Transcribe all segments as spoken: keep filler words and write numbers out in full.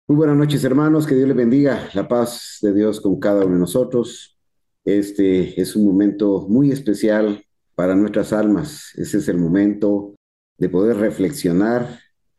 Muy buenas noches, hermanos. Que Dios les bendiga. La paz de Dios con cada uno de nosotros. Este es un momento muy especial para nuestras almas. Ese es el momento de poder reflexionar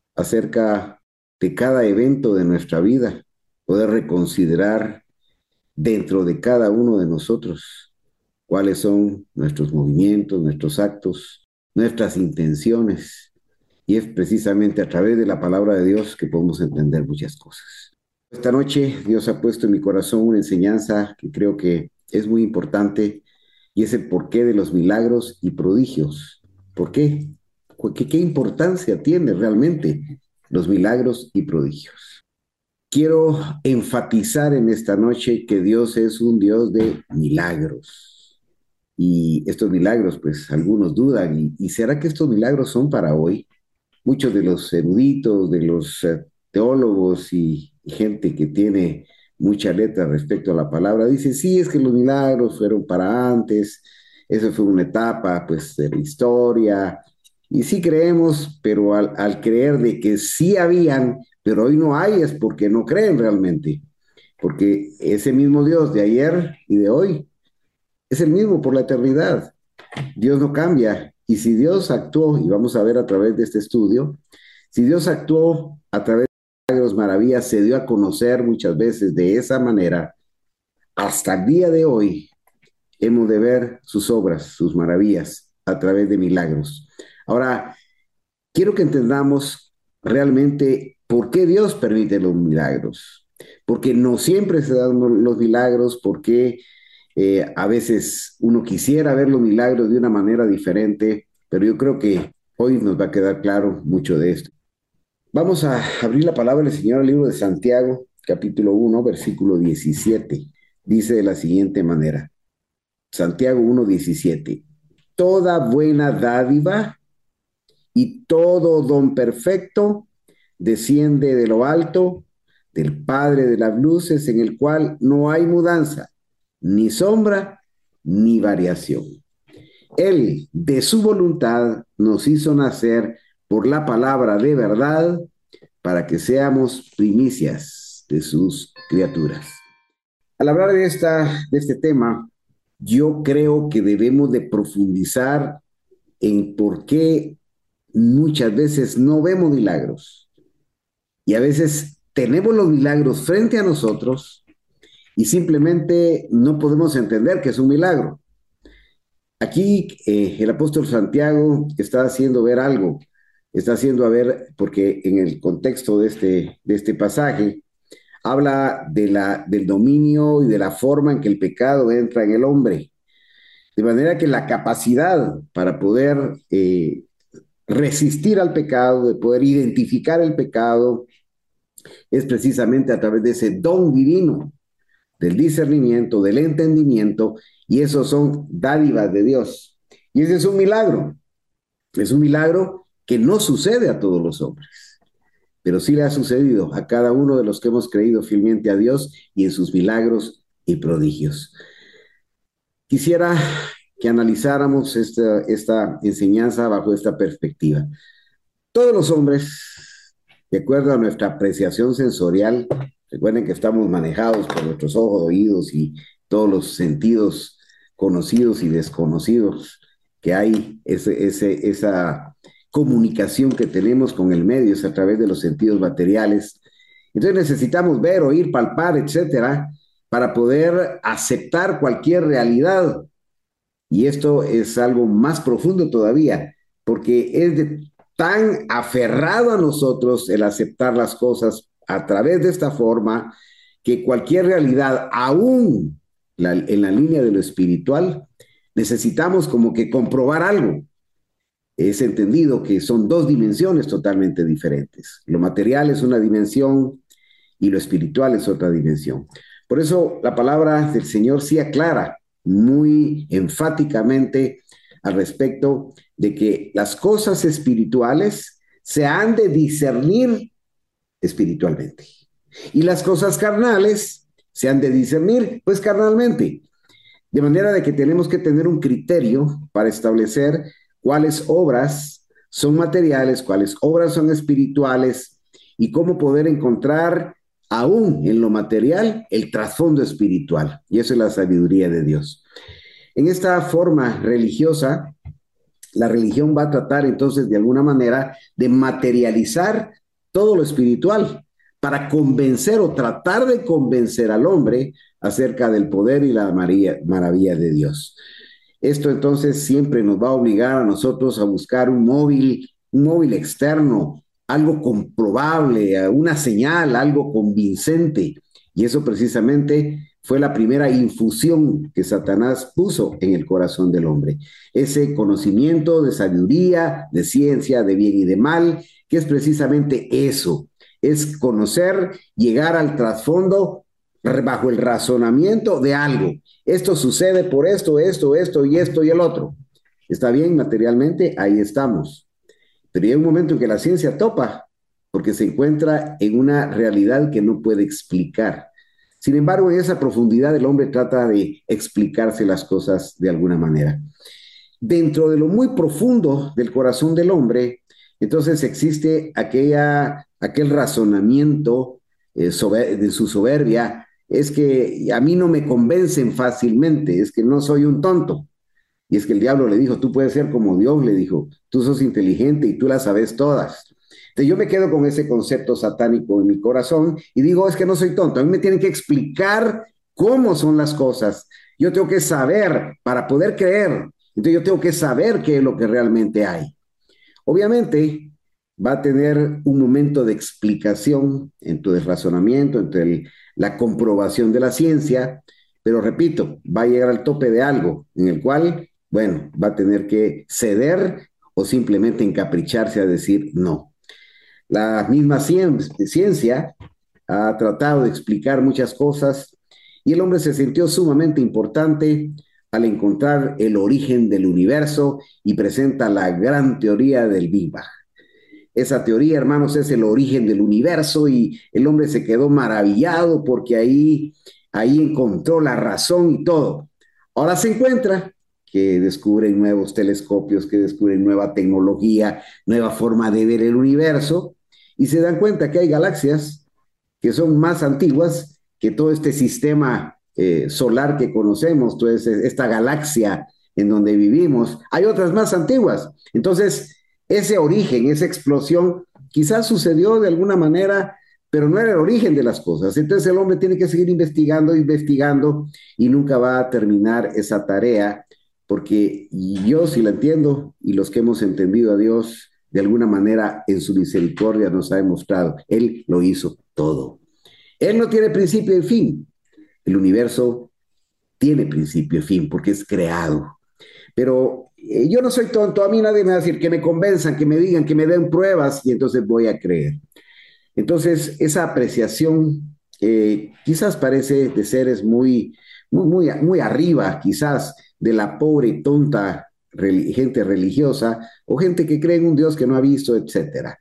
acerca de cada evento de nuestra vida, poder reconsiderar dentro de cada uno de nosotros cuáles son nuestros movimientos, nuestros actos, nuestras intenciones. Y es precisamente a través de la palabra de Dios que podemos entender muchas cosas. Esta noche Dios ha puesto en mi corazón una enseñanza que creo que es muy importante y es el porqué de los milagros y prodigios. ¿Por qué? Porque qué importancia tiene realmente los milagros y prodigios. Quiero enfatizar en esta noche que Dios es un Dios de milagros. Y estos milagros, pues algunos dudan, ¿y, y será que estos milagros son para hoy? Muchos de los eruditos, de los eh, teólogos y, y gente que tiene mucha letra respecto a la palabra, dicen, sí, es que los milagros fueron para antes, eso fue una etapa pues de la historia, y sí creemos, pero al, al creer de que sí habían, pero hoy no hay, es porque no creen realmente, porque ese mismo Dios de ayer y de hoy es el mismo por la eternidad. Dios no cambia. Y si Dios actuó, y vamos a ver a través de este estudio, si Dios actuó a través de milagros, maravillas, se dio a conocer muchas veces de esa manera, hasta el día de hoy hemos de ver sus obras, sus maravillas, a través de milagros. Ahora, quiero que entendamos realmente por qué Dios permite los milagros. Porque no siempre se dan los milagros, porque eh, a veces uno quisiera ver los milagros de una manera diferente, pero yo creo que hoy nos va a quedar claro mucho de esto. Vamos a abrir la palabra del Señor al libro de Santiago, capítulo uno, versículo diecisiete. Dice de la siguiente manera, Santiago uno diecisiete. Toda buena dádiva y todo don perfecto desciende de lo alto, del Padre de las luces, en el cual no hay mudanza, ni sombra, ni variación. Él, de su voluntad, nos hizo nacer por la palabra de verdad para que seamos primicias de sus criaturas. Al hablar de, esta, de este tema, yo creo que debemos de profundizar en por qué muchas veces no vemos milagros y a veces tenemos los milagros frente a nosotros y simplemente no podemos entender que es un milagro. Aquí eh, el apóstol Santiago está haciendo ver algo, está haciendo a ver, porque en el contexto de este, de este pasaje habla de la, del dominio y de la forma en que el pecado entra en el hombre, de manera que la capacidad para poder eh, resistir al pecado, de poder identificar el pecado, es precisamente a través de ese don divino, del discernimiento, del entendimiento, y esos son dádivas de Dios. Y ese es un milagro, es un milagro que no sucede a todos los hombres, pero sí le ha sucedido a cada uno de los que hemos creído fielmente a Dios y en sus milagros y prodigios. Quisiera que analizáramos esta, esta enseñanza bajo esta perspectiva. Todos los hombres, de acuerdo a nuestra apreciación sensorial, recuerden que estamos manejados por nuestros ojos, oídos y todos los sentidos conocidos y desconocidos que hay, ese, ese, esa comunicación que tenemos con el medio es a través de los sentidos materiales. Entonces necesitamos ver, oír, palpar, etcétera, para poder aceptar cualquier realidad. Y esto es algo más profundo todavía, porque es de tan aferrado a nosotros el aceptar las cosas a través de esta forma, que cualquier realidad, aún la, en la línea de lo espiritual, necesitamos como que comprobar algo. Es entendido que son dos dimensiones totalmente diferentes. Lo material es una dimensión y lo espiritual es otra dimensión. Por eso la palabra del Señor sí aclara muy enfáticamente al respecto de que las cosas espirituales se han de discernir espiritualmente y las cosas carnales se han de discernir pues carnalmente. De manera de que tenemos que tener un criterio para establecer cuáles obras son materiales, cuáles obras son espirituales y cómo poder encontrar aún en lo material, el trasfondo espiritual. Y eso es la sabiduría de Dios. En esta forma religiosa, la religión va a tratar entonces de alguna manera de materializar todo lo espiritual para convencer o tratar de convencer al hombre acerca del poder y la maravilla de Dios. Esto entonces siempre nos va a obligar a nosotros a buscar un móvil, un móvil externo, algo comprobable, una señal, algo convincente. Y eso precisamente fue la primera infusión que Satanás puso en el corazón del hombre. Ese conocimiento de sabiduría, de ciencia, de bien y de mal, que es precisamente eso, es conocer, llegar al trasfondo bajo el razonamiento de algo. Esto sucede por esto, esto, esto y esto y el otro. ¿Está bien materialmente? Ahí estamos. Pero hay un momento en que la ciencia topa, porque se encuentra en una realidad que no puede explicar. Sin embargo, en esa profundidad el hombre trata de explicarse las cosas de alguna manera. Dentro de lo muy profundo del corazón del hombre, entonces existe aquella, aquel razonamiento eh, sober de su soberbia, es que a mí no me convencen fácilmente, es que no soy un tonto. Y es que el diablo le dijo, tú puedes ser como Dios, le dijo, tú sos inteligente y tú las sabes todas. Entonces yo me quedo con ese concepto satánico en mi corazón y digo, es que no soy tonto, a mí me tienen que explicar cómo son las cosas. Yo tengo que saber para poder creer. Entonces yo tengo que saber qué es lo que realmente hay. Obviamente va a tener un momento de explicación entre el razonamiento, entre el, la comprobación de la ciencia, pero repito, va a llegar al tope de algo en el cual, bueno, va a tener que ceder o simplemente encapricharse a decir no. La misma ciencia ha tratado de explicar muchas cosas y el hombre se sintió sumamente importante al encontrar el origen del universo y presenta la gran teoría del Big Bang. Esa teoría, hermanos, es el origen del universo y el hombre se quedó maravillado porque ahí, ahí encontró la razón y todo. Ahora se encuentra que descubren nuevos telescopios, que descubren nueva tecnología, nueva forma de ver el universo y se dan cuenta que hay galaxias que son más antiguas que todo este sistema eh, solar que conocemos, toda esta galaxia en donde vivimos. Hay otras más antiguas. Entonces, ese origen, esa explosión, quizás sucedió de alguna manera, pero no era el origen de las cosas. Entonces el hombre tiene que seguir investigando, investigando, y nunca va a terminar esa tarea, porque yo sí la entiendo, y los que hemos entendido a Dios, de alguna manera en su misericordia nos ha demostrado, Él lo hizo todo. Él no tiene principio y fin. El universo tiene principio y fin, porque es creado. Pero eh, yo no soy tonto, a mí nadie me va a decir que me convenzan, que me digan, que me den pruebas y entonces voy a creer. Entonces, esa apreciación eh, quizás parece de seres muy, muy, muy, muy arriba, quizás de la pobre y tonta gente religiosa o gente que cree en un Dios que no ha visto, etcétera.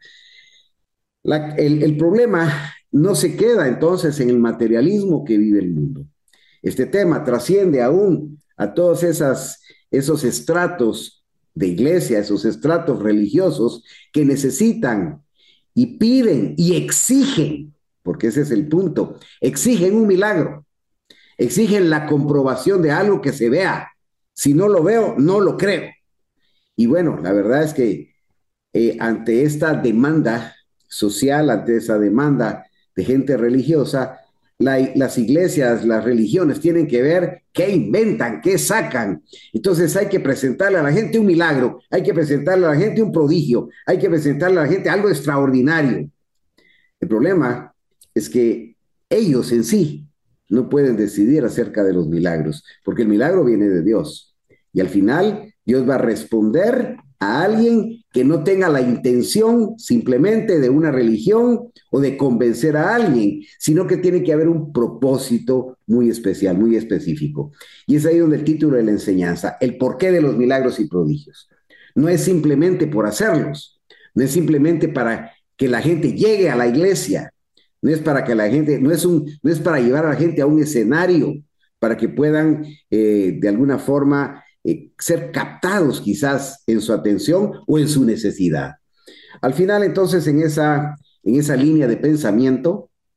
La, el, el problema no se queda entonces en el materialismo que vive el mundo. Este tema trasciende aún a todos esas, esos estratos de iglesia, esos estratos religiosos que necesitan y piden y exigen, porque ese es el punto, exigen un milagro, exigen la comprobación de algo que se vea. Si no lo veo, no lo creo. Y bueno, la verdad es que eh, ante esta demanda social, ante esa demanda de gente religiosa, la, las iglesias, las religiones tienen que ver qué inventan, qué sacan. Entonces hay que presentarle a la gente un milagro, hay que presentarle a la gente un prodigio, hay que presentarle a la gente algo extraordinario. El problema es que ellos en sí no pueden decidir acerca de los milagros, porque el milagro viene de Dios. Y al final Dios va a responder a alguien que no tenga la intención simplemente de una religión o de convencer a alguien, sino que tiene que haber un propósito muy especial, muy específico. Y es ahí donde el título de la enseñanza, el porqué de los milagros y prodigios. No es simplemente por hacerlos, no es simplemente para que la gente llegue a la iglesia, no es para que la gente, no es, un, no es para llevar a la gente a un escenario, para que puedan eh, de alguna forma eh, ser captados quizás en su atención o en su necesidad. Al final, entonces, en esa, en esa línea de pensamiento,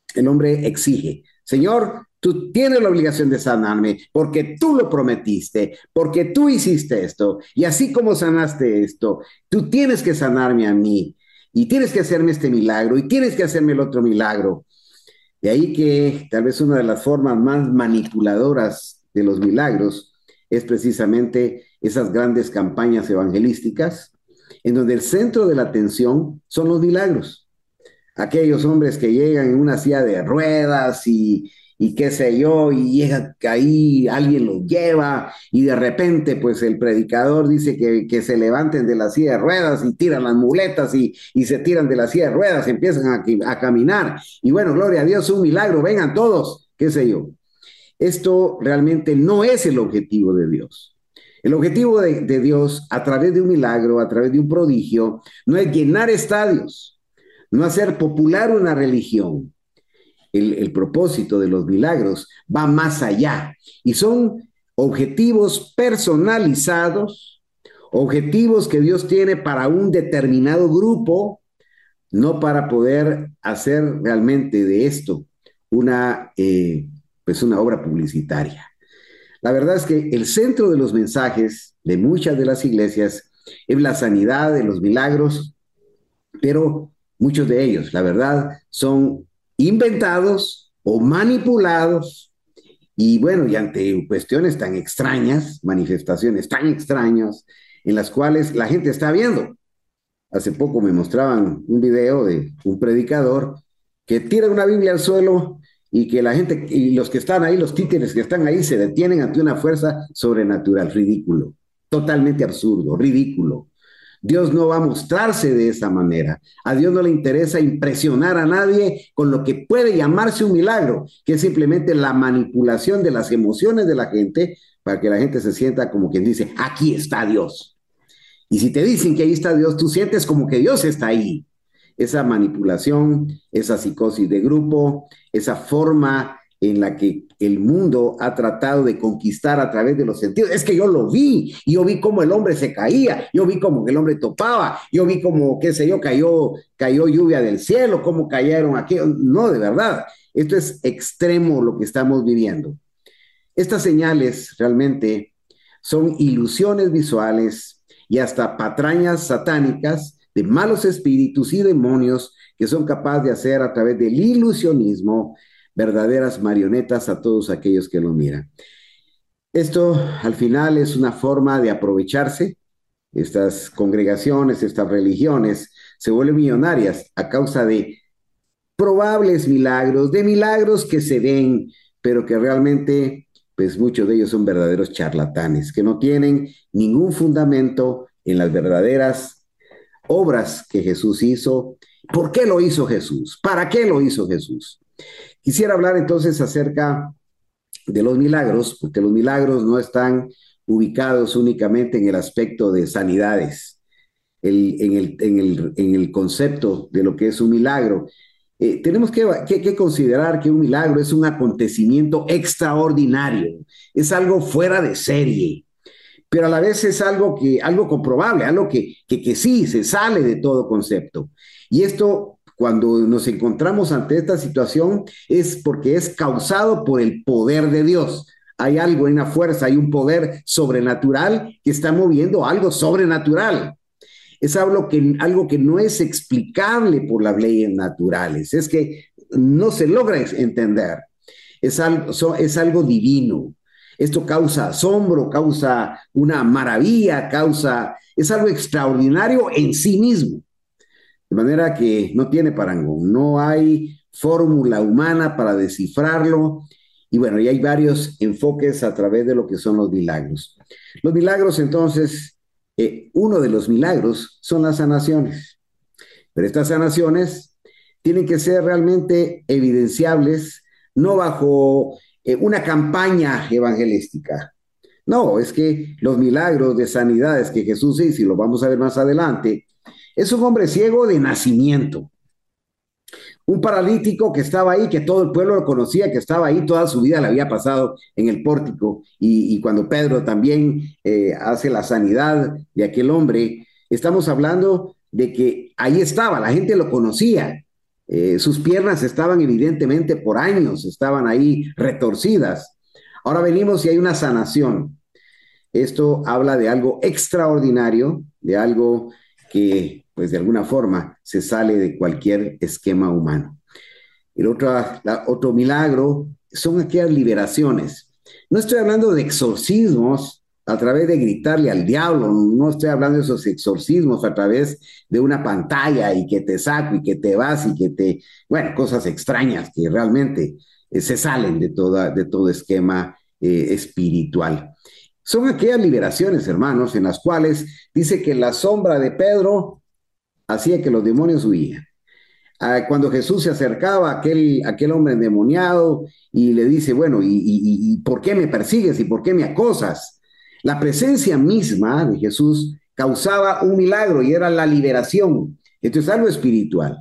el hombre exige, Señor, tú tienes la obligación de sanarme porque tú lo prometiste, porque tú hiciste esto, y así como sanaste esto, tú tienes que sanarme a mí, y tienes que hacerme este milagro, y tienes que hacerme el otro milagro. De ahí que tal vez una de las formas más manipuladoras de los milagros es precisamente esas grandes campañas evangelísticas, en donde el centro de la atención son los milagros. Aquellos hombres que llegan en una silla de ruedas y, y qué sé yo, y llega ahí, alguien los lleva, y de repente pues el predicador dice que, que se levanten de la silla de ruedas y tiran las muletas y, y se tiran de la silla de ruedas, empiezan a, a caminar, y bueno, gloria a Dios, un milagro, vengan todos, qué sé yo. Esto realmente no es el objetivo de Dios. El objetivo de, de Dios a través de un milagro, a través de un prodigio, no es llenar estadios, no hacer popular una religión. El, el propósito de los milagros va más allá y son objetivos personalizados, objetivos que Dios tiene para un determinado grupo, no para poder hacer realmente de esto una, eh, pues una obra publicitaria. La verdad es que el centro de los mensajes de muchas de las iglesias es la sanidad de los milagros, pero muchos de ellos, la verdad, son inventados o manipulados y bueno, y ante cuestiones tan extrañas, manifestaciones tan extrañas, en las cuales la gente está viendo. Hace poco me mostraban un video de un predicador que tira una Biblia al suelo y que la gente, y los que están ahí, los títeres que están ahí, se detienen ante una fuerza sobrenatural, ridículo, totalmente absurdo, ridículo. Dios no va a mostrarse de esa manera. A Dios no le interesa impresionar a nadie con lo que puede llamarse un milagro, que es simplemente la manipulación de las emociones de la gente para que la gente se sienta como quien dice, aquí está Dios. Y si te dicen que ahí está Dios, tú sientes como que Dios está ahí. Esa manipulación, esa psicosis de grupo, esa forma en la que el mundo ha tratado de conquistar a través de los sentidos. Es que yo lo vi, yo vi cómo el hombre se caía, yo vi cómo el hombre topaba, yo vi cómo, qué sé yo, cayó, cayó lluvia del cielo, cómo cayeron aquí. No, de verdad, esto es extremo lo que estamos viviendo. Estas señales realmente son ilusiones visuales y hasta patrañas satánicas de malos espíritus y demonios que son capaces de hacer a través del ilusionismo verdaderas marionetas a todos aquellos que lo miran. Esto al final es una forma de aprovecharse. Estas congregaciones, estas religiones se vuelven millonarias a causa de probables milagros, de milagros que se ven, pero que realmente, pues muchos de ellos son verdaderos charlatanes, que no tienen ningún fundamento en las verdaderas obras que Jesús hizo. ¿Por qué lo hizo Jesús? ¿Para qué lo hizo Jesús? Quisiera hablar entonces acerca de los milagros, porque los milagros no están ubicados únicamente en el aspecto de sanidades, el, en, el, en, el, en el concepto de lo que es un milagro. Eh, tenemos que, que, que considerar que un milagro es un acontecimiento extraordinario, es algo fuera de serie, pero a la vez es algo, que, algo comprobable, algo que, que, que sí se sale de todo concepto. Y esto, cuando nos encontramos ante esta situación, es porque es causado por el poder de Dios. Hay algo, hay una fuerza, hay un poder sobrenatural que está moviendo algo sobrenatural. Es algo que, algo que no es explicable por las leyes naturales, es que no se logra entender. Es algo, es algo divino. Esto causa asombro, causa una maravilla, causa, es algo extraordinario en sí mismo. De manera que no tiene parangón, no hay fórmula humana para descifrarlo. Y bueno, y hay varios enfoques a través de lo que son los milagros. Los milagros, entonces, eh, uno de los milagros son las sanaciones. Pero estas sanaciones tienen que ser realmente evidenciables, no bajo eh, una campaña evangelística. No, es que los milagros de sanidades que Jesús hizo, y lo vamos a ver más adelante, es un hombre ciego de nacimiento. Un paralítico que estaba ahí, que todo el pueblo lo conocía, que estaba ahí, toda su vida le había pasado en el pórtico. Y, y cuando Pedro también eh, hace la sanidad de aquel hombre, estamos hablando de que ahí estaba, la gente lo conocía. Eh, sus piernas estaban evidentemente por años, estaban ahí retorcidas. Ahora venimos y hay una sanación. Esto habla de algo extraordinario, de algo que, pues de alguna forma, se sale de cualquier esquema humano. El otro, la, otro milagro son aquellas liberaciones. No estoy hablando de exorcismos a través de gritarle al diablo, no estoy hablando de esos exorcismos a través de una pantalla y que te saco y que te vas y que te, bueno, cosas extrañas que realmente eh, se salen de, toda, de todo esquema eh, espiritual. Son aquellas liberaciones, hermanos, en las cuales dice que la sombra de Pedro hacía que los demonios huían. Ah, cuando Jesús se acercaba a aquel, aquel hombre endemoniado y le dice, bueno, ¿y, y, ¿y por qué me persigues y por qué me acosas? La presencia misma de Jesús causaba un milagro y era la liberación. Esto es algo espiritual.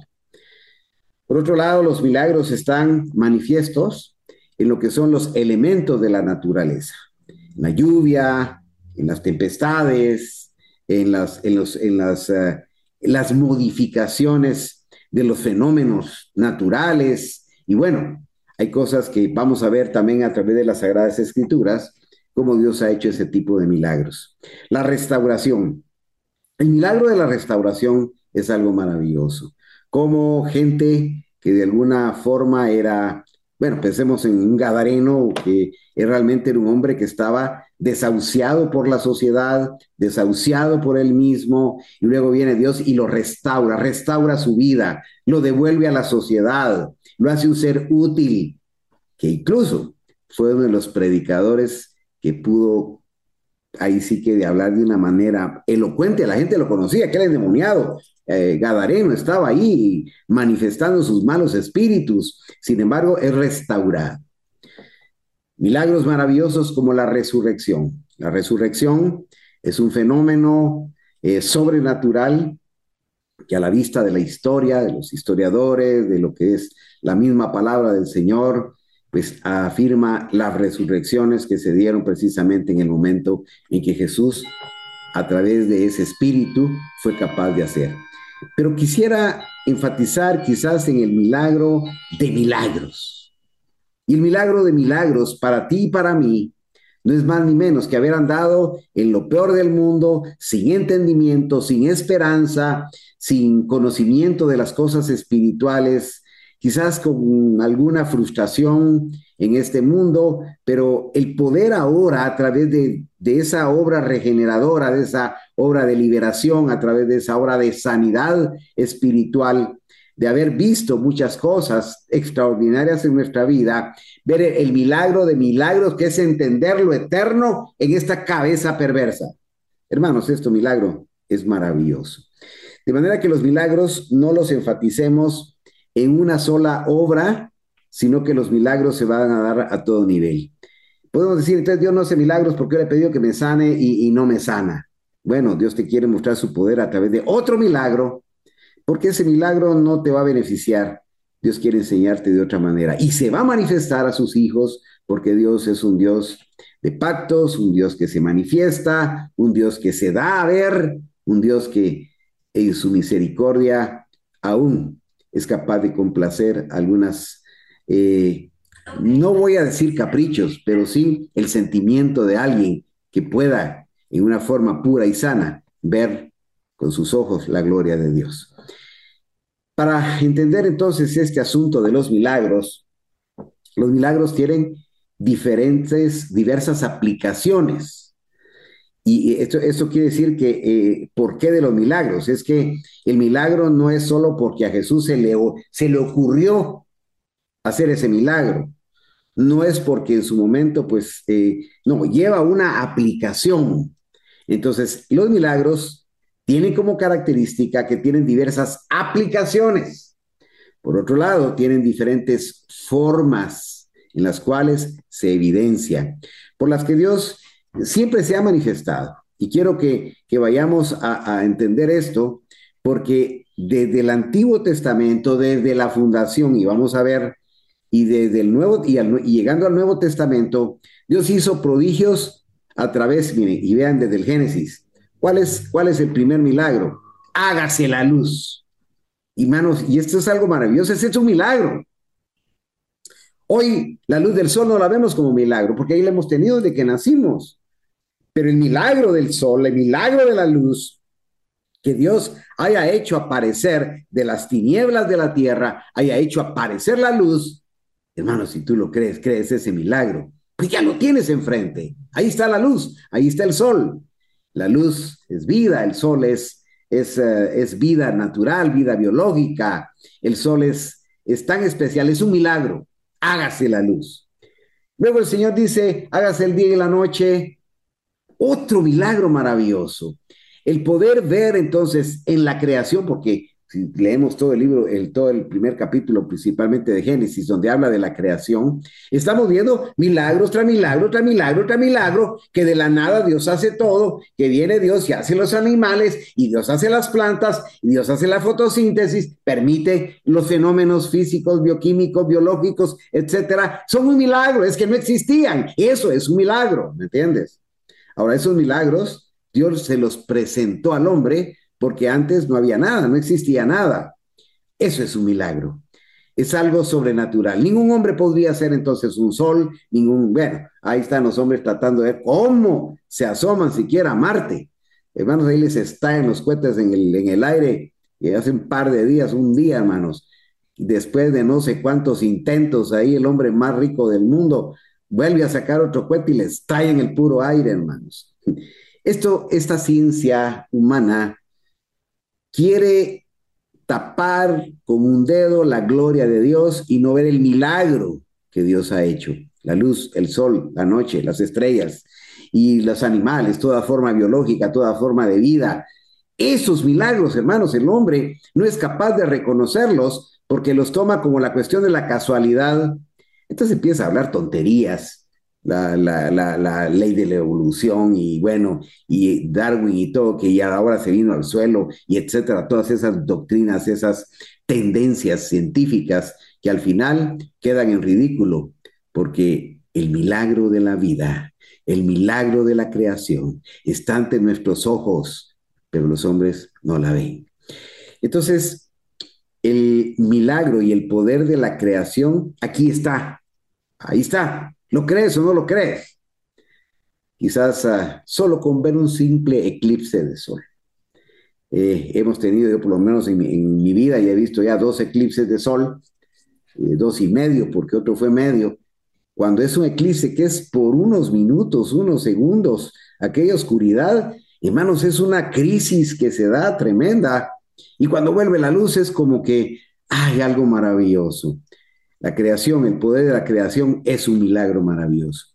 Por otro lado, los milagros están manifiestos en lo que son los elementos de la naturaleza. En la lluvia, en las tempestades, en las, en los, en las, uh, en las modificaciones de los fenómenos naturales. Y bueno, hay cosas que vamos a ver también a través de las Sagradas Escrituras, cómo Dios ha hecho ese tipo de milagros. La restauración. El milagro de la restauración es algo maravilloso. Como gente que de alguna forma era, bueno, pensemos en un gadareno que realmente era un hombre que estaba desahuciado por la sociedad, desahuciado por él mismo, y luego viene Dios y lo restaura, restaura su vida, lo devuelve a la sociedad, lo hace un ser útil, que incluso fue uno de los predicadores que pudo ahí sí que de hablar de una manera elocuente, la gente lo conocía, que era endemoniado, eh, Gadareno estaba ahí manifestando sus malos espíritus, sin embargo es restaurado. Milagros maravillosos como la resurrección. La resurrección es un fenómeno eh, sobrenatural que a la vista de la historia, de los historiadores, de lo que es la misma palabra del Señor, pues afirma las resurrecciones que se dieron precisamente en el momento en que Jesús, a través de ese espíritu, fue capaz de hacer. Pero quisiera enfatizar quizás en el milagro de milagros. Y el milagro de milagros para ti y para mí no es más ni menos que haber andado en lo peor del mundo, sin entendimiento, sin esperanza, sin conocimiento de las cosas espirituales, quizás con alguna frustración en este mundo, pero el poder ahora a través de, de esa obra regeneradora, de esa obra de liberación, a través de esa obra de sanidad espiritual, de haber visto muchas cosas extraordinarias en nuestra vida, ver el milagro de milagros que es entender lo eterno en esta cabeza perversa. Hermanos, este milagro es maravilloso. De manera que los milagros no los enfaticemos en una sola obra, sino que los milagros se van a dar a todo nivel. Podemos decir, entonces Dios no hace milagros porque yo le he pedido que me sane y, y no me sana. Bueno, Dios te quiere mostrar su poder a través de otro milagro, porque ese milagro no te va a beneficiar. Dios quiere enseñarte de otra manera y se va a manifestar a sus hijos porque Dios es un Dios de pactos, un Dios que se manifiesta, un Dios que se da a ver, un Dios que en su misericordia aún es capaz de complacer algunas, eh, no voy a decir caprichos, pero sí el sentimiento de alguien que pueda en una forma pura y sana ver con sus ojos la gloria de Dios. Para entender entonces este asunto de los milagros, los milagros tienen diferentes, diversas aplicaciones. Y esto, esto quiere decir que, eh, ¿por qué de los milagros? Es que el milagro no es solo porque a Jesús se le, se le ocurrió hacer ese milagro. No es porque en su momento, pues, eh, no, lleva una aplicación. Entonces, los milagros tienen como característica que tienen diversas aplicaciones. Por otro lado, tienen diferentes formas en las cuales se evidencia, por las que Dios siempre se ha manifestado. Y quiero que, que vayamos a, a entender esto, porque desde el Antiguo Testamento, desde la fundación, y vamos a ver, y desde el Nuevo, y, al, y llegando al Nuevo Testamento, Dios hizo prodigios a través, miren, y vean desde el Génesis, ¿cuál es, cuál es el primer milagro? Hágase la luz. Hermanos, y esto es algo maravilloso, es un milagro. Hoy la luz del sol no la vemos como milagro, porque ahí la hemos tenido desde que nacimos. Pero el milagro del sol, el milagro de la luz, que Dios haya hecho aparecer de las tinieblas de la tierra, haya hecho aparecer la luz, hermano, si tú lo crees, crees ese milagro, pues ya lo tienes enfrente. Ahí está la luz, ahí está el sol. La luz es vida, el sol es, es, uh, es vida natural, vida biológica. El sol es, es tan especial, es un milagro. Hágase la luz. Luego el Señor dice, hágase el día y la noche. Otro milagro maravilloso. El poder ver entonces en la creación, porque si leemos todo el libro, el, todo el primer capítulo, principalmente de Génesis, donde habla de la creación, estamos viendo milagros tras milagro, tras milagro, tras milagro, que de la nada Dios hace todo, que viene Dios y hace los animales, y Dios hace las plantas, y Dios hace la fotosíntesis, permite los fenómenos físicos, bioquímicos, biológicos, etcétera. Son un milagro, es que no existían. Eso es un milagro, ¿me entiendes? Ahora, esos milagros, Dios se los presentó al hombre porque antes no había nada, no existía nada. Eso es un milagro. Es algo sobrenatural. Ningún hombre podría hacer entonces un sol, ningún, bueno, ahí están los hombres tratando de ver cómo se asoman siquiera a Marte. Hermanos, ahí les está en los cohetes en el, en el aire, y hace un par de días, un día, hermanos, después de no sé cuántos intentos, ahí el hombre más rico del mundo vuelve a sacar otro cohete y les estalla en el puro aire, hermanos. Esto, esta ciencia humana quiere tapar con un dedo la gloria de Dios y no ver el milagro que Dios ha hecho. La luz, el sol, la noche, las estrellas y los animales, toda forma biológica, toda forma de vida. Esos milagros, hermanos, el hombre no es capaz de reconocerlos porque los toma como la cuestión de la casualidad. Entonces empieza a hablar tonterías, la, la, la, la ley de la evolución y bueno, y Darwin y todo, que ya ahora se vino al suelo y etcétera, todas esas doctrinas, esas tendencias científicas que al final quedan en ridículo, porque el milagro de la vida, el milagro de la creación está ante nuestros ojos, pero los hombres no la ven. Entonces, el milagro y el poder de la creación, aquí está, ahí está. ¿Lo crees o no lo crees? Quizás uh, solo con ver un simple eclipse de sol. Eh, hemos tenido, yo por lo menos en mi, en mi vida, ya he visto ya dos eclipses de sol, eh, dos y medio, porque otro fue medio. Cuando es un eclipse que es por unos minutos, unos segundos, aquella oscuridad, hermanos, es una crisis que se da tremenda. Y cuando vuelve la luz es como que hay algo maravilloso. La creación, el poder de la creación es un milagro maravilloso.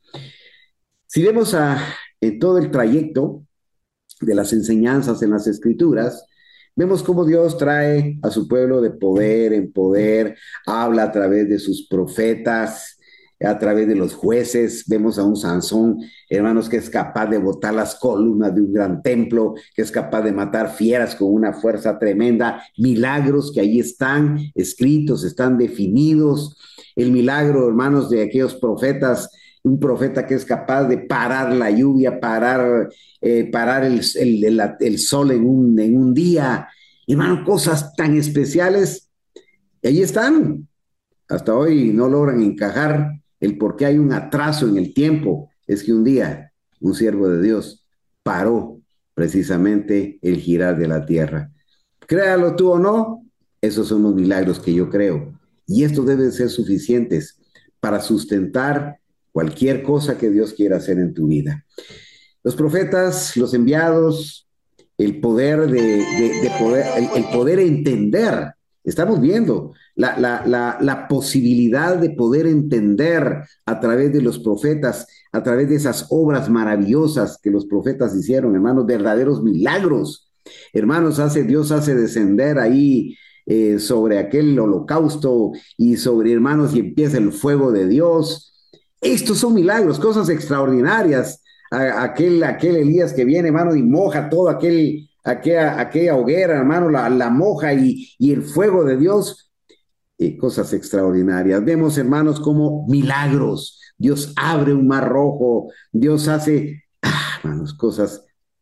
Si vemos a, en todo el trayecto de las enseñanzas en las escrituras, vemos cómo Dios trae a su pueblo de poder en poder, habla a través de sus profetas, a través de los jueces. Vemos a un Sansón, hermanos, que es capaz de botar las columnas de un gran templo, que es capaz de matar fieras con una fuerza tremenda. Milagros que ahí están escritos, están definidos. El milagro, hermanos, de aquellos profetas, un profeta que es capaz de parar la lluvia, parar, eh, parar el, el, el, el sol en un, en un día. Hermano, cosas tan especiales. Y ahí están. Hasta hoy no logran encajar el por qué hay un atraso en el tiempo. Es que un día un siervo de Dios paró precisamente el girar de la tierra. Créalo tú o no, esos son los milagros que yo creo. Y estos deben ser suficientes para sustentar cualquier cosa que Dios quiera hacer en tu vida. Los profetas, los enviados, el poder de, de, de poder, el, el, poder entender. Estamos viendo la, la, la, la posibilidad de poder entender a través de los profetas, a través de esas obras maravillosas que los profetas hicieron, hermanos, verdaderos milagros. Hermanos, hace, Dios hace descender ahí eh, sobre aquel holocausto y sobre, hermanos, y empieza el fuego de Dios. Estos son milagros, cosas extraordinarias. A, aquel, aquel Elías que viene, hermano, y moja todo aquel, aquella, aquella hoguera, hermano, la, la moja y, y el fuego de Dios. Eh, cosas extraordinarias. Vemos, hermanos, como milagros. Dios abre un mar rojo, Dios hace, ah, hermanos, cosas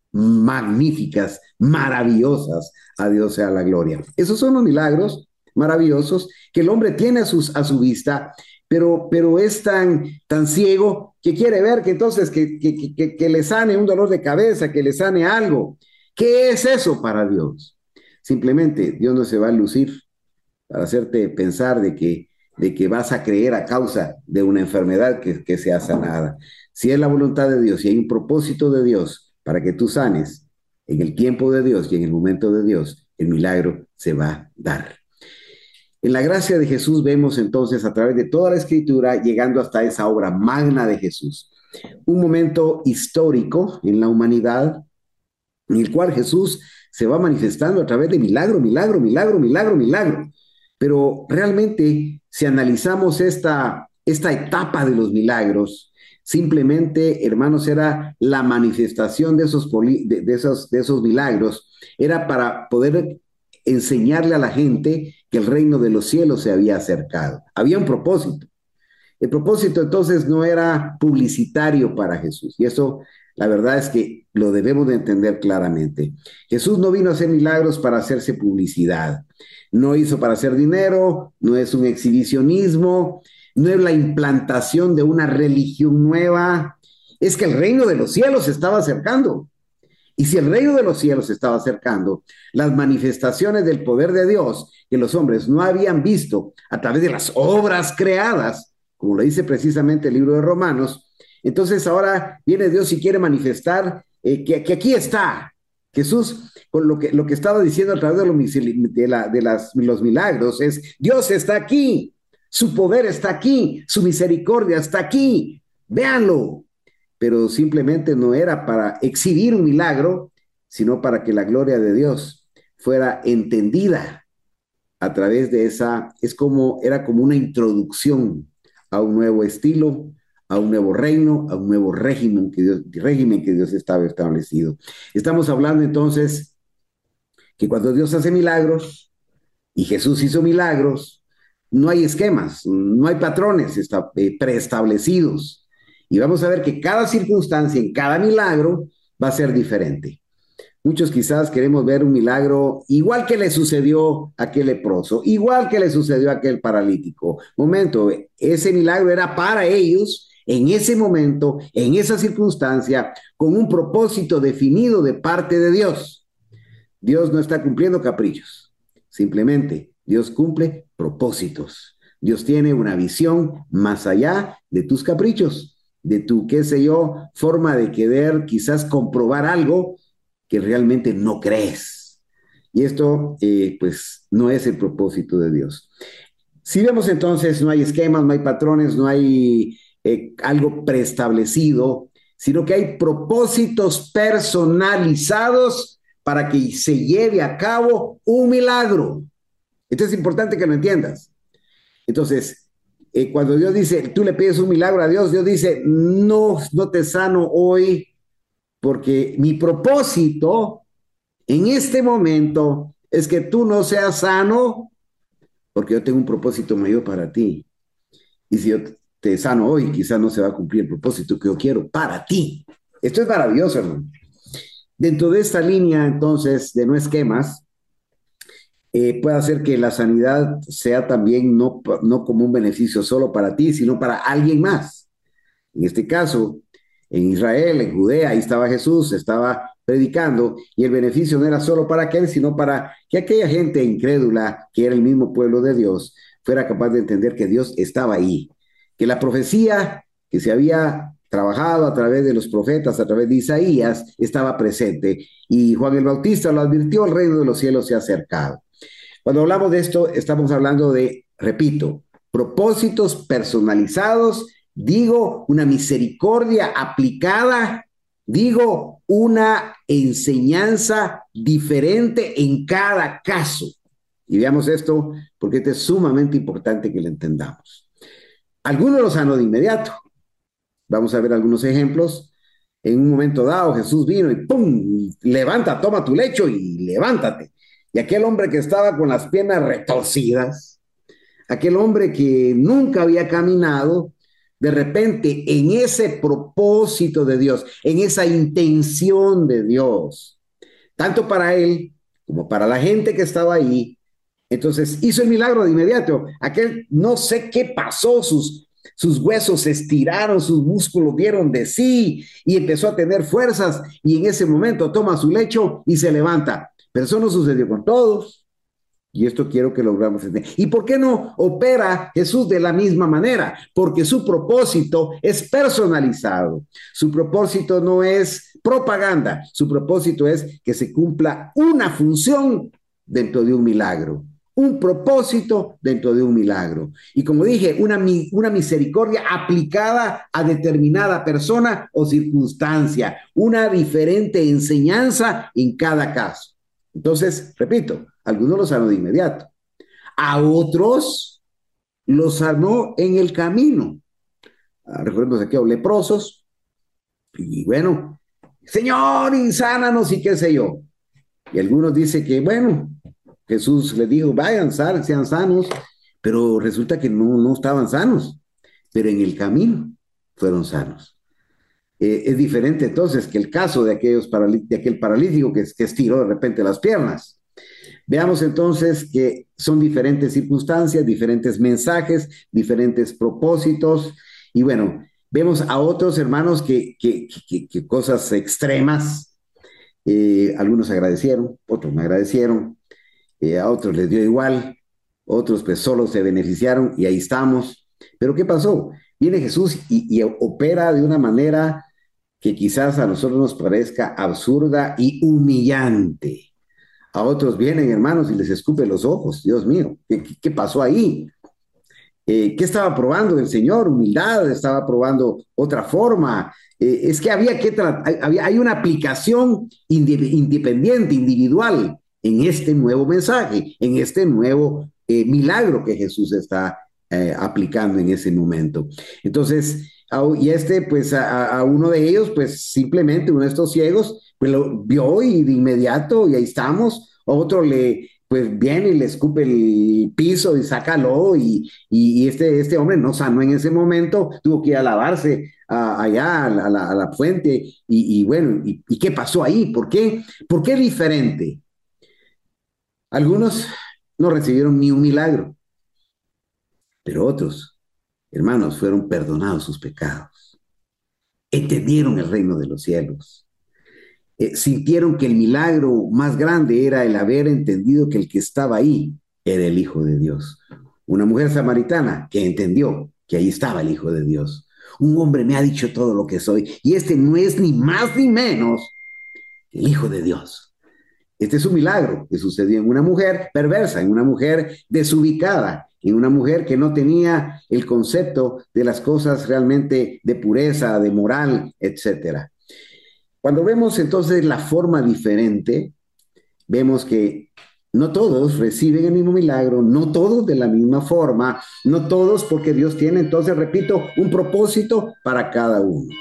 magníficas, maravillosas. A Dios sea la gloria. Esos son los milagros maravillosos que el hombre tiene a, sus, a su vista, pero, pero es tan, tan ciego que quiere ver que entonces que, que, que, que le sane un dolor de cabeza, que le sane algo. ¿Qué es eso para Dios? Simplemente Dios no se va a lucir para hacerte pensar de que, de que vas a creer a causa de una enfermedad que, que sea sanada. Si es la voluntad de Dios y hay un propósito de Dios para que tú sanes en el tiempo de Dios y en el momento de Dios, el milagro se va a dar. En la gracia de Jesús vemos entonces a través de toda la escritura llegando hasta esa obra magna de Jesús. Un momento histórico en la humanidad en el cual Jesús se va manifestando a través de milagro, milagro, milagro, milagro, milagro. Pero realmente, si analizamos esta, esta etapa de los milagros, simplemente, hermanos, era la manifestación de esos, de, de, esos, de esos milagros, era para poder enseñarle a la gente que el reino de los cielos se había acercado. Había un propósito. El propósito entonces no era publicitario para Jesús. Y eso, la verdad es que lo debemos de entender claramente. Jesús no vino a hacer milagros para hacerse publicidad. No hizo para hacer dinero, no es un exhibicionismo, no es la implantación de una religión nueva. Es que el reino de los cielos se estaba acercando. Y si el reino de los cielos se estaba acercando, las manifestaciones del poder de Dios que los hombres no habían visto a través de las obras creadas, como lo dice precisamente el libro de Romanos, entonces ahora viene Dios y quiere manifestar eh, que, que aquí está. Jesús, con lo que, lo que estaba diciendo a través de, lo, de, la, de las, los milagros, es Dios está aquí, su poder está aquí, su misericordia está aquí, véanlo. Pero simplemente no era para exhibir un milagro, sino para que la gloria de Dios fuera entendida a través de esa, es como, era como una introducción a un nuevo estilo, a un nuevo reino, a un nuevo régimen que Dios, régimen que Dios estaba establecido. Estamos hablando entonces que cuando Dios hace milagros, y Jesús hizo milagros, no hay esquemas, no hay patrones está, eh, preestablecidos. Y vamos a ver que cada circunstancia, en cada milagro, va a ser diferente. Muchos quizás queremos ver un milagro igual que le sucedió a aquel leproso, igual que le sucedió a aquel paralítico. Momento, ese milagro era para ellos, en ese momento, en esa circunstancia, con un propósito definido de parte de Dios. Dios no está cumpliendo caprichos, simplemente Dios cumple propósitos. Dios tiene una visión más allá de tus caprichos, de tu, qué sé yo, forma de querer quizás comprobar algo que realmente no crees. Y esto, eh, pues, no es el propósito de Dios. Si vemos entonces, no hay esquemas, no hay patrones, no hay eh, algo preestablecido, sino que hay propósitos personalizados para que se lleve a cabo un milagro. Esto es importante que lo entiendas. Entonces, eh, cuando Dios dice, tú le pides un milagro a Dios, Dios dice, no, no te sano hoy, porque mi propósito en este momento es que tú no seas sano, porque yo tengo un propósito mayor para ti. Y si yo te sano hoy, quizás no se va a cumplir el propósito que yo quiero para ti. Esto es maravilloso, hermano. Dentro de esta línea, entonces, de no esquemas, eh, puede hacer que la sanidad sea también no, no como un beneficio solo para ti, sino para alguien más. En este caso, en Israel, en Judea, ahí estaba Jesús, estaba predicando, y el beneficio no era solo para aquel, sino para que aquella gente incrédula, que era el mismo pueblo de Dios, fuera capaz de entender que Dios estaba ahí, que la profecía que se había trabajado a través de los profetas, a través de Isaías, estaba presente, y Juan el Bautista lo advirtió, el reino de los cielos se ha acercado. Cuando hablamos de esto, estamos hablando de, repito, propósitos personalizados, digo, una misericordia aplicada, digo, una enseñanza diferente en cada caso. Y veamos esto porque esto es sumamente importante que lo entendamos. Algunos lo sanó de inmediato. Vamos a ver algunos ejemplos. En un momento dado, Jesús vino y ¡pum! Levanta, toma tu lecho y levántate. Y aquel hombre que estaba con las piernas retorcidas, aquel hombre que nunca había caminado, de repente en ese propósito de Dios, en esa intención de Dios, tanto para él como para la gente que estaba ahí. Entonces hizo el milagro de inmediato. Aquel no sé qué pasó, sus, sus huesos se estiraron, sus músculos dieron de sí y empezó a tener fuerzas y en ese momento toma su lecho y se levanta. Pero eso no sucedió con todos. Y esto quiero que logramos entender. ¿Y por qué no opera Jesús de la misma manera? Porque su propósito es personalizado. Su propósito no es propaganda. Su propósito es que se cumpla una función dentro de un milagro. Un propósito dentro de un milagro. Y como dije, una, una misericordia aplicada a determinada persona o circunstancia. Una diferente enseñanza en cada caso. Entonces, repito, algunos los sanó de inmediato, a otros los sanó en el camino. Ah, recordemos aquí a los leprosos, y bueno, Señor, insánanos y qué sé yo. Y algunos dicen que, bueno, Jesús les dijo, vayan, sean sanos, pero resulta que no, no estaban sanos, pero en el camino fueron sanos. Eh, es diferente entonces que el caso de, aquellos de aquel paralítico que, que estiró de repente las piernas. Veamos entonces que son diferentes circunstancias, diferentes mensajes, diferentes propósitos. Y bueno, vemos a otros hermanos que, que, que, que cosas extremas. Eh, algunos agradecieron, otros no agradecieron, eh, a otros les dio igual, otros pues solo se beneficiaron y ahí estamos. Pero ¿qué pasó? Viene Jesús y, y opera de una manera que quizás a nosotros nos parezca absurda y humillante. A otros vienen, hermanos, y les escupe los ojos. Dios mío, ¿qué, qué pasó ahí? Eh, ¿Qué estaba probando el Señor? Humildad, estaba probando otra forma. Eh, es que había que había, hay una aplicación independiente, individual, en este nuevo mensaje, en este nuevo eh, milagro que Jesús está eh, aplicando en ese momento. Entonces, y este, pues a, a, uno de ellos, pues simplemente uno de estos ciegos, pues lo vio y de inmediato, y ahí estamos. Otro le, pues viene y le escupe el piso y sácalo, y, y, y este, este hombre no sanó en ese momento, tuvo que ir a lavarse a, allá a la, a, la, a la, fuente, y, y bueno, y, y qué pasó ahí? ¿Por qué? ¿Por qué diferente? Algunos no recibieron ni un milagro, pero otros, hermanos, fueron perdonados sus pecados, entendieron el reino de los cielos, eh, sintieron que el milagro más grande era el haber entendido que el que estaba ahí era el Hijo de Dios. Una mujer samaritana que entendió que ahí estaba el Hijo de Dios. Un hombre me ha dicho todo lo que soy, y este no es ni más ni menos que el Hijo de Dios. Este es un milagro que sucedió en una mujer perversa, en una mujer desubicada, en una mujer que no tenía el concepto de las cosas realmente de pureza, de moral, etcétera. Cuando vemos entonces la forma diferente, vemos que no todos reciben el mismo milagro, no todos de la misma forma, no todos porque Dios tiene, entonces, repito, un propósito para cada uno.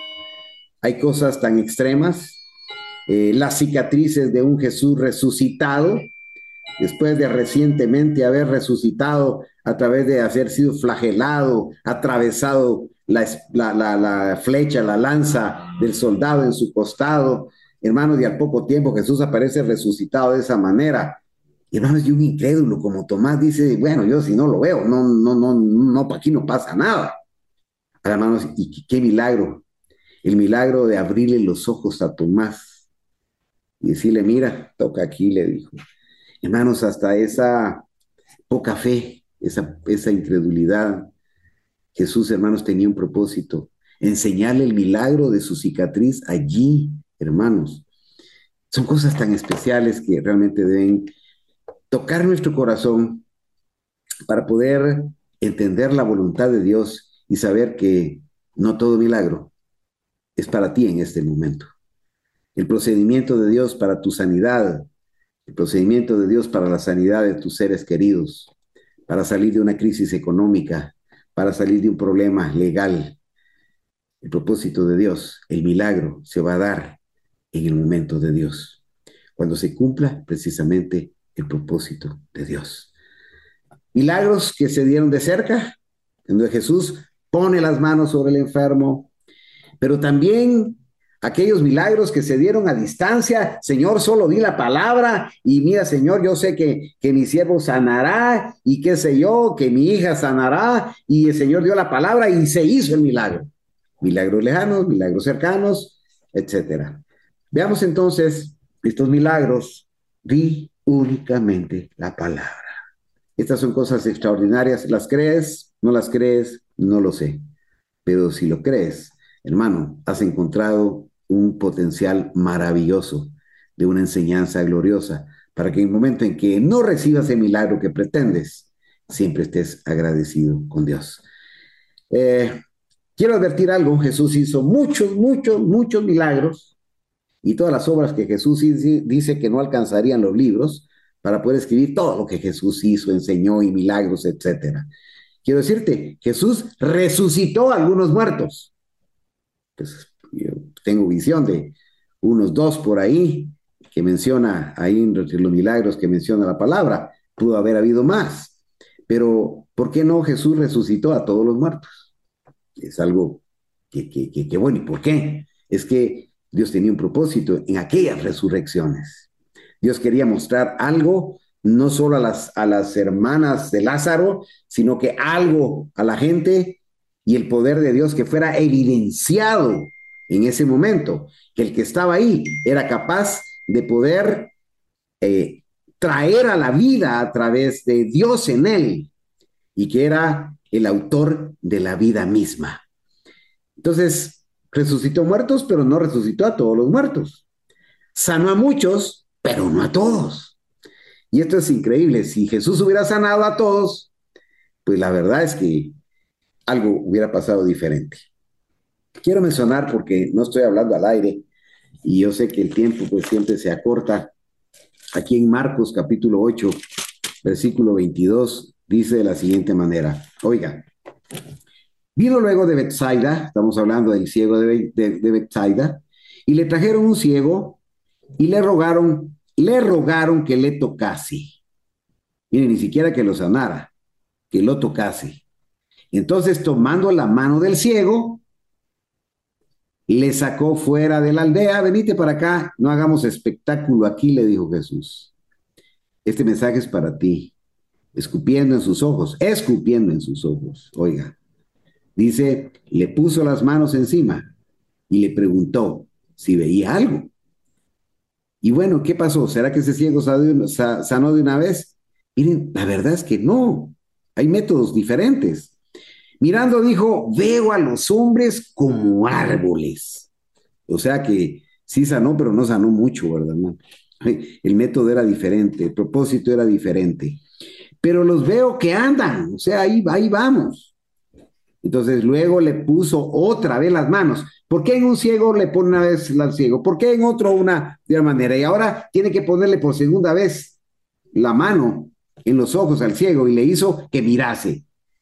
Hay cosas tan extremas, eh, las cicatrices de un Jesús resucitado, después de recientemente haber resucitado a través de haber sido flagelado, atravesado la, la, la, la flecha, la lanza del soldado en su costado. Hermanos, y al poco tiempo Jesús aparece resucitado de esa manera. Hermanos, y un incrédulo como Tomás dice, bueno, yo si no lo veo, no, no, no, no, aquí no pasa nada. Hermanos, y qué milagro, el milagro de abrirle los ojos a Tomás y decirle, mira, toca aquí, le dijo. Hermanos, hasta esa poca fe, esa, esa incredulidad, Jesús, hermanos, tenía un propósito, enseñarle el milagro de su cicatriz allí, hermanos. Son cosas tan especiales que realmente deben tocar nuestro corazón para poder entender la voluntad de Dios y saber que no todo milagro es para ti en este momento. El procedimiento de Dios para tu sanidad, el procedimiento de Dios para la sanidad de tus seres queridos, para salir de una crisis económica, para salir de un problema legal. El propósito de Dios, el milagro, se va a dar en el momento de Dios, cuando se cumpla precisamente el propósito de Dios. Milagros que se dieron de cerca, donde Jesús pone las manos sobre el enfermo, pero también aquellos milagros que se dieron a distancia. Señor, solo di la palabra y mira, Señor, yo sé que, que mi siervo sanará y qué sé yo, que mi hija sanará y el Señor dio la palabra y se hizo el milagro. Milagros lejanos, milagros cercanos, etcétera. Veamos entonces estos milagros. Di únicamente la palabra. Estas son cosas extraordinarias. ¿Las crees? ¿No las crees? No lo sé. Pero si lo crees, hermano, has encontrado un potencial maravilloso de una enseñanza gloriosa para que en el momento en que no recibas el milagro que pretendes, siempre estés agradecido con Dios. Eh, quiero advertir algo. Jesús hizo muchos, muchos, muchos milagros y todas las obras que Jesús dice que no alcanzarían los libros para poder escribir todo lo que Jesús hizo, enseñó y milagros, etcétera. Quiero decirte, Jesús resucitó a algunos muertos. Pues yo tengo visión de unos dos por ahí que menciona ahí entre los milagros que menciona la palabra. Pudo haber habido más. Pero, ¿por qué no Jesús resucitó a todos los muertos? Es algo que, que, que, que bueno, ¿y por qué? Es que Dios tenía un propósito en aquellas resurrecciones. Dios quería mostrar algo, no solo a las, a las hermanas de Lázaro, sino que algo a la gente y el poder de Dios que fuera evidenciado en ese momento, que el que estaba ahí era capaz de poder eh, traer a la vida a través de Dios en él y que era el autor de la vida misma. Entonces, resucitó muertos, pero no resucitó a todos los muertos. Sanó a muchos, pero no a todos. Y esto es increíble. Si Jesús hubiera sanado a todos, pues la verdad es que algo hubiera pasado diferente. Quiero mencionar, porque no estoy hablando al aire, y yo sé que el tiempo pues siempre se acorta. Aquí en Marcos capítulo ocho, versículo veintidós, dice de la siguiente manera. Oiga, vino luego de Betsaida, estamos hablando del ciego de, de, de Betsaida, y le trajeron un ciego y le rogaron, le rogaron que le tocase. Mire, ni siquiera que lo sanara, que lo tocase. Entonces, tomando la mano del ciego, le sacó fuera de la aldea. Venite para acá, no hagamos espectáculo aquí, le dijo Jesús. Este mensaje es para ti. Escupiendo en sus ojos, escupiendo en sus ojos. Oiga, dice, le puso las manos encima y le preguntó si veía algo. Y bueno, ¿qué pasó? ¿Será que ese ciego sanó de una vez? Miren, la verdad es que no. Hay métodos diferentes. Mirando dijo, veo a los hombres como árboles. O sea que sí sanó, pero no sanó mucho, ¿verdad? El método era diferente, el propósito era diferente. Pero los veo que andan, o sea, ahí, ahí vamos. Entonces luego le puso otra vez las manos. ¿Por qué en un ciego le pone una vez al ciego? ¿Por qué en otro una de una manera? Y ahora tiene que ponerle por segunda vez la mano en los ojos al ciego y le hizo que mirase.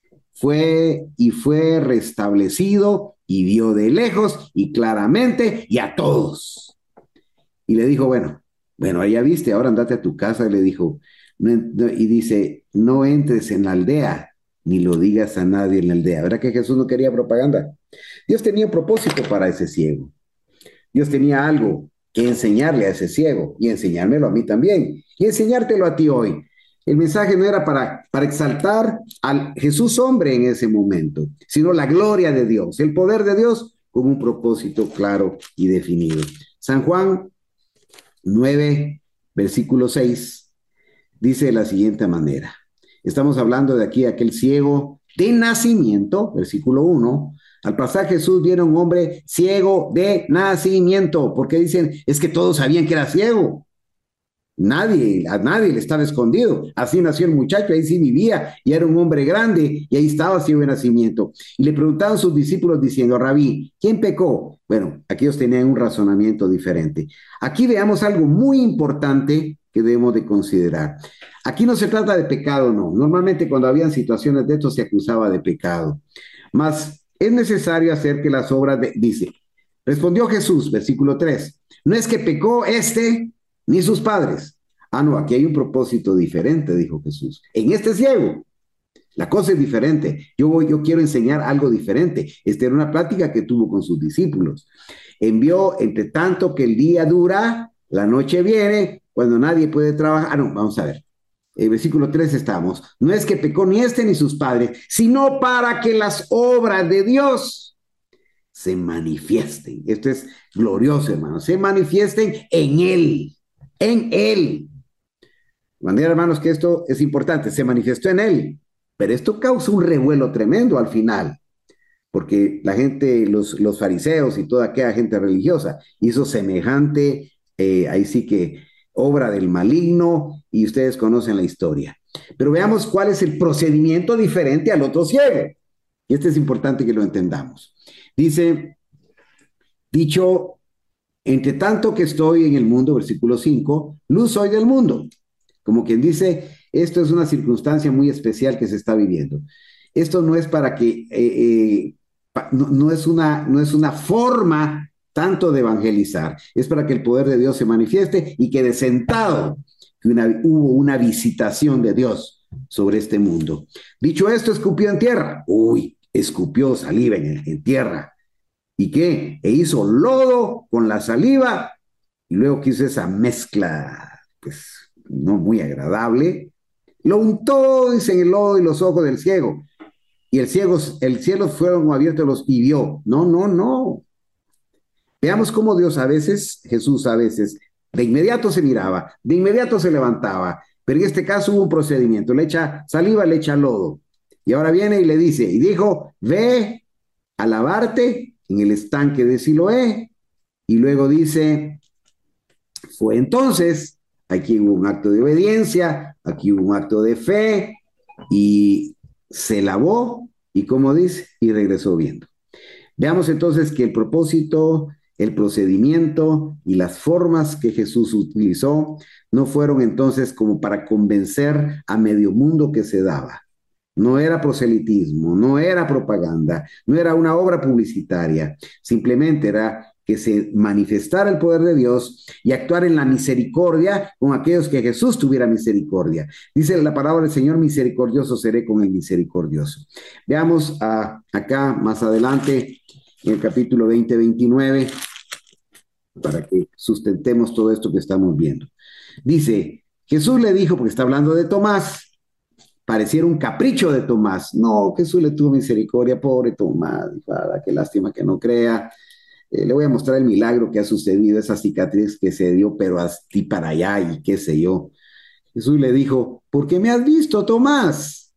Fue y fue restablecido y vio de lejos y claramente y a todos. Y le dijo, bueno, bueno, ya viste, ahora andate a tu casa, y le dijo, no, no, y dice, no entres en la aldea, ni lo digas a nadie en la aldea. ¿Verdad que Jesús no quería propaganda? Dios tenía un propósito para ese ciego. Dios tenía algo que enseñarle a ese ciego y enseñármelo a mí también y enseñártelo a ti hoy. El mensaje no era para, para exaltar al Jesús hombre en ese momento, sino la gloria de Dios, el poder de Dios con un propósito claro y definido. San Juan nueve, versículo seis, dice de la siguiente manera. Estamos hablando de aquí aquel ciego de nacimiento, versículo uno. Al pasar Jesús vieron un hombre ciego de nacimiento, porque dicen, es que todos sabían que era ciego. Nadie, a nadie le estaba escondido. Así nació el muchacho, ahí sí vivía, y era un hombre grande, y ahí estaba ciego de nacimiento. Y le preguntaban a sus discípulos diciendo, Rabí, ¿quién pecó? Bueno, aquellos tenían un razonamiento diferente. Aquí veamos algo muy importante que debemos de considerar. Aquí no se trata de pecado, no. Normalmente cuando habían situaciones de esto se acusaba de pecado. Mas es necesario hacer que las obras de... Dice, respondió Jesús, versículo tres, no es que pecó este ni sus padres. Ah, no, aquí hay un propósito diferente, dijo Jesús. En este ciego. La cosa es diferente. Yo, voy, yo quiero enseñar algo diferente. Esta era una plática que tuvo con sus discípulos. Envió, entre tanto que el día dura, la noche viene, cuando nadie puede trabajar. Ah, no, vamos a ver. El versículo tres estamos. No es que pecó ni este ni sus padres, sino para que las obras de Dios se manifiesten. Esto es glorioso, hermanos. Se manifiesten en Él. En Él. De manera, hermanos, que esto es importante. Se manifestó en Él. Pero esto causa un revuelo tremendo al final, porque la gente, los, los fariseos y toda aquella gente religiosa hizo semejante, eh, ahí sí que obra del maligno, y ustedes conocen la historia. Pero veamos cuál es el procedimiento diferente al otro ciego. Y este es importante que lo entendamos. Dice, dicho, entre tanto que estoy en el mundo, versículo cinco, luz soy del mundo. Como quien dice, esto es una circunstancia muy especial que se está viviendo. Esto no es para que, eh, eh, pa, no, no, es una, no es una forma tanto de evangelizar, es para que el poder de Dios se manifieste y quede sentado que una, hubo una visitación de Dios sobre este mundo. Dicho esto, escupió en tierra. Uy, escupió saliva en, en tierra. ¿Y qué? E hizo lodo con la saliva y luego que hizo esa mezcla, pues no muy agradable, lo untó, dice, en el lodo y los ojos del ciego. Y el ciego, el cielo fueron abiertos y vio. No, no, no. Veamos cómo Dios a veces, Jesús a veces, de inmediato se miraba, de inmediato se levantaba, pero en este caso hubo un procedimiento, le echa saliva, le echa lodo. Y ahora viene y le dice, y dijo, ve a lavarte en el estanque de Siloé. Y luego dice, fue entonces, aquí hubo un acto de obediencia, aquí hubo un acto de fe, y se lavó, y como dice, y regresó viendo. Veamos entonces que el propósito, el procedimiento y las formas que Jesús utilizó no fueron entonces como para convencer a medio mundo que se daba. No era proselitismo, no era propaganda, no era una obra publicitaria, simplemente era que se manifestara el poder de Dios y actuar en la misericordia con aquellos que Jesús tuviera misericordia. Dice la palabra del Señor, misericordioso seré con el misericordioso. Veamos a, acá más adelante en el capítulo veinte, veintinueve, para que sustentemos todo esto que estamos viendo. Dice, Jesús le dijo, porque está hablando de Tomás, pareciera un capricho de Tomás. No, Jesús le tuvo misericordia, pobre Tomás, para, qué lástima que no crea. Eh, le voy a mostrar el milagro que ha sucedido, esa cicatriz que se dio, pero así para allá y qué sé yo. Jesús le dijo, ¿por qué me has visto, Tomás?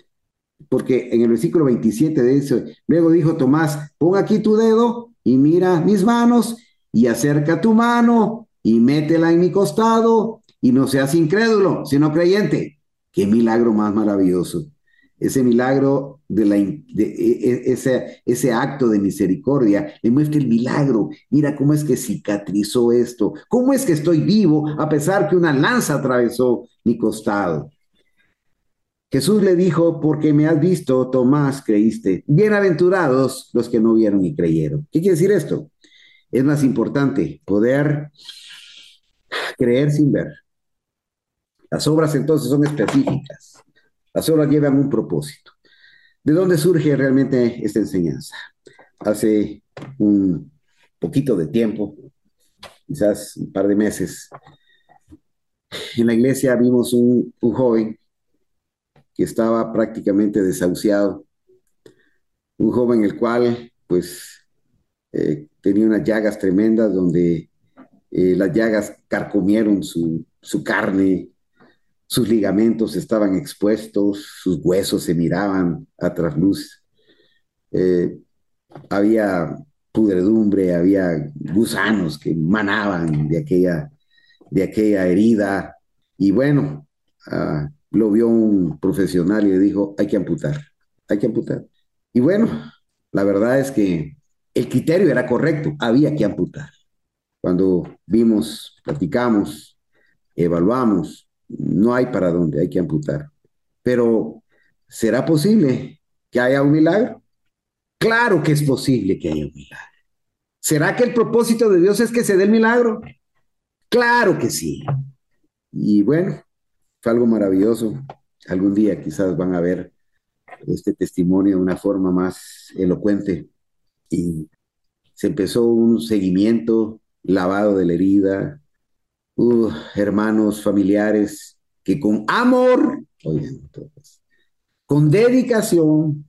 Porque en el versículo veintisiete de eso, luego dijo Tomás, pon aquí tu dedo y mira mis manos y acerca tu mano y métela en mi costado y no seas incrédulo, sino creyente. Qué milagro más maravilloso. Ese milagro de, la, de, de ese, ese acto de misericordia le muestra el milagro. Mira cómo es que cicatrizó esto. Cómo es que estoy vivo a pesar que una lanza atravesó mi costado. Jesús le dijo, porque me has visto, Tomás, creíste. Bienaventurados los que no vieron y creyeron. ¿Qué quiere decir esto? Es más importante poder creer sin ver. Las obras entonces son específicas. Las obras llevan un propósito. ¿De dónde surge realmente esta enseñanza? Hace un poquito de tiempo, quizás un par de meses, en la iglesia vimos un, un joven que estaba prácticamente desahuciado, un joven el cual, pues, eh, tenía unas llagas tremendas donde eh, las llagas carcomieron su, su carne, sus ligamentos estaban expuestos, sus huesos se miraban a trasluz. Eh, había pudredumbre, había gusanos que manaban de aquella, de aquella herida. Y bueno, uh, lo vio un profesional y le dijo, hay que amputar, hay que amputar. Y bueno, la verdad es que el criterio era correcto, había que amputar. Cuando vimos, platicamos, evaluamos, no hay para dónde, hay que amputar. Pero, ¿será posible que haya un milagro? Claro que es posible que haya un milagro. ¿Será que el propósito de Dios es que se dé el milagro? Claro que sí. Y bueno, fue algo maravilloso. Algún día quizás van a ver este testimonio de una forma más elocuente y se empezó un seguimiento, lavado de la herida, uh, hermanos, familiares que con amor, oigan, entonces, con dedicación,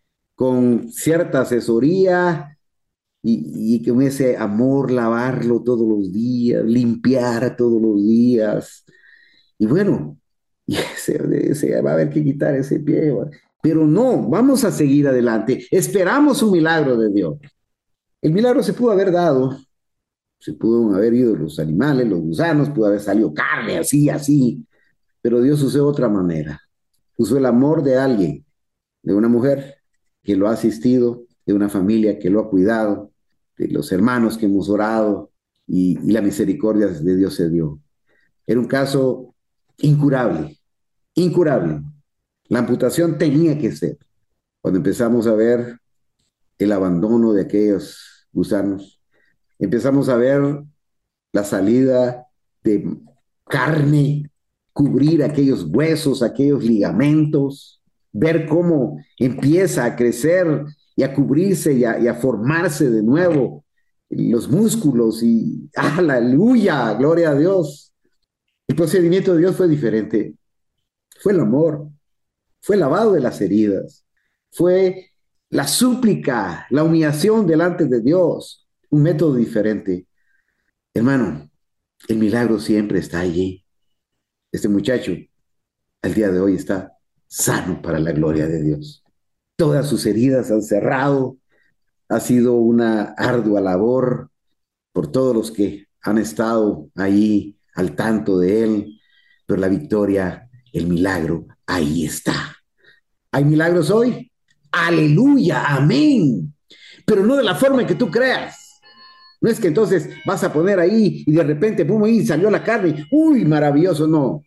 con cierta asesoría y, y con ese amor lavarlo todos los días, limpiar todos los días. Y bueno, y ese, ese, va a haber que quitar ese pie. Pero no, vamos a seguir adelante. Esperamos un milagro de Dios. El milagro se pudo haber dado, se pudo haber ido los animales, los gusanos, pudo haber salido carne, así, así. Pero Dios usó otra manera. Usó el amor de alguien, de una mujer que lo ha asistido, de una familia que lo ha cuidado, de los hermanos que hemos orado y, y la misericordia de Dios se dio. Era un caso incurable, incurable. La amputación tenía que ser. Cuando empezamos a ver el abandono de aquellos gusanos, empezamos a ver la salida de carne, cubrir aquellos huesos, aquellos ligamentos, ver cómo empieza a crecer y a cubrirse y a, y a formarse de nuevo los músculos y aleluya, gloria a Dios. El procedimiento de Dios fue diferente. Fue el amor, fue el lavado de las heridas, fue la súplica, la humillación delante de Dios, un método diferente. Hermano, el milagro siempre está allí. Este muchacho, al día de hoy, está sano para la gloria de Dios. Todas sus heridas han cerrado. Ha sido una ardua labor por todos los que han estado ahí al tanto de él, pero la victoria, el milagro, ahí está. ¿Hay milagros hoy? Aleluya, amén. Pero no de la forma en que tú creas. No es que entonces vas a poner ahí y de repente, pum, ahí salió la carne. Uy, maravilloso, no.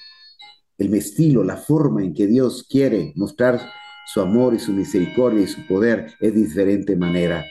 El estilo, la forma en que Dios quiere mostrar su amor y su misericordia y su poder es de diferente manera.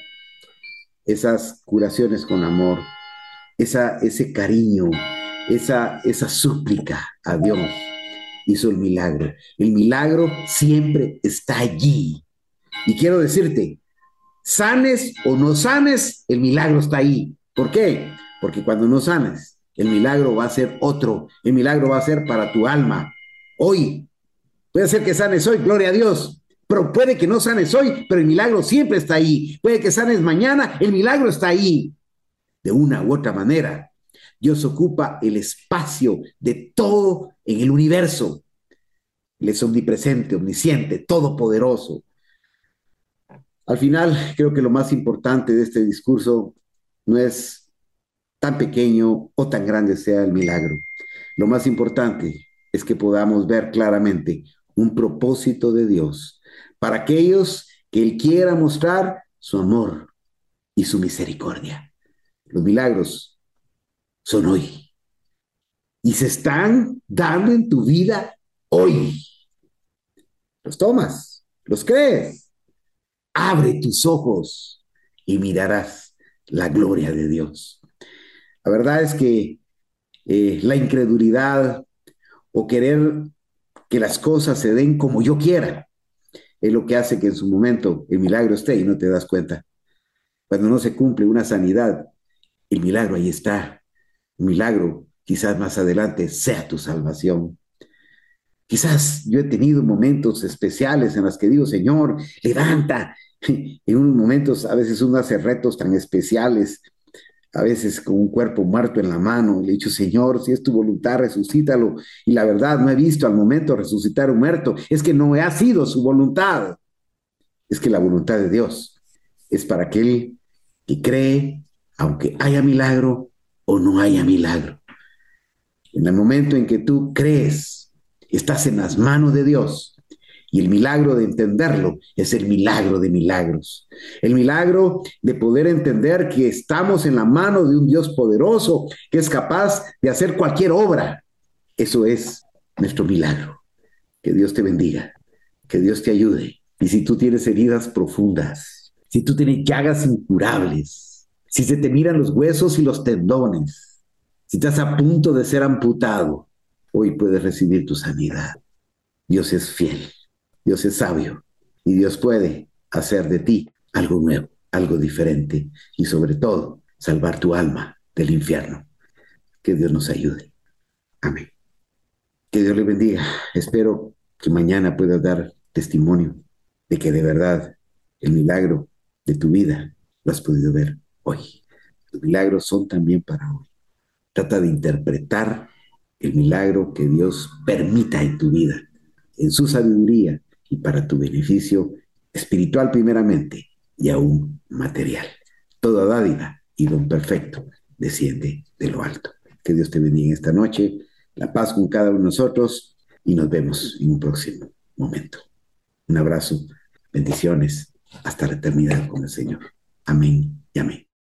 Esas curaciones con amor, esa, ese cariño, esa, esa súplica a Dios hizo el milagro. El milagro siempre está allí. Y quiero decirte, sanes o no sanes, el milagro está ahí. ¿Por qué? Porque cuando no sanes, el milagro va a ser otro. El milagro va a ser para tu alma. Hoy, puede ser que sanes hoy, gloria a Dios. Pero puede que no sanes hoy, pero el milagro siempre está ahí. Puede que sanes mañana, el milagro está ahí. De una u otra manera, Dios ocupa el espacio de todo en el universo. Él es omnipresente, omnisciente, todopoderoso. Al final, creo que lo más importante de este discurso no es tan pequeño o tan grande sea el milagro. Lo más importante es que podamos ver claramente un propósito de Dios para aquellos que Él quiera mostrar su amor y su misericordia. Los milagros son hoy y se están dando en tu vida hoy. Los tomas, los crees. Abre tus ojos y mirarás la gloria de Dios. La verdad es que eh, la incredulidad o querer que las cosas se den como yo quiera es lo que hace que en su momento el milagro esté y no te das cuenta. Cuando no se cumple una sanidad, el milagro ahí está. Un milagro quizás más adelante sea tu salvación. Quizás yo he tenido momentos especiales en los que digo, Señor, levanta. En unos momentos a veces uno hace retos tan especiales, a veces con un cuerpo muerto en la mano. Le he dicho, Señor, si es tu voluntad, resucítalo. Y la verdad, no he visto al momento resucitar un muerto. Es que no ha sido su voluntad. Es que la voluntad de Dios es para aquel que cree, aunque haya milagro o no haya milagro. En el momento en que tú crees, estás en las manos de Dios. Y el milagro de entenderlo es el milagro de milagros. El milagro de poder entender que estamos en la mano de un Dios poderoso que es capaz de hacer cualquier obra. Eso es nuestro milagro. Que Dios te bendiga, que Dios te ayude. Y si tú tienes heridas profundas, si tú tienes llagas incurables, si se te miran los huesos y los tendones, si estás a punto de ser amputado, hoy puedes recibir tu sanidad. Dios es fiel. Dios es sabio Y Dios puede hacer de ti algo nuevo, algo diferente y sobre todo salvar tu alma del infierno. Que Dios nos ayude. Amén. Que Dios le bendiga. Espero que mañana puedas dar testimonio de que de verdad el milagro de tu vida lo has podido ver hoy. Los milagros son también para hoy. Trata de interpretar el milagro que Dios permita en tu vida, en su sabiduría y para tu beneficio espiritual primeramente y aún material. Toda dádiva y don perfecto desciende de lo alto. Que Dios te bendiga esta noche, la paz con cada uno de nosotros y nos vemos en un próximo momento. Un abrazo, bendiciones, hasta la eternidad con el Señor. Amén y amén.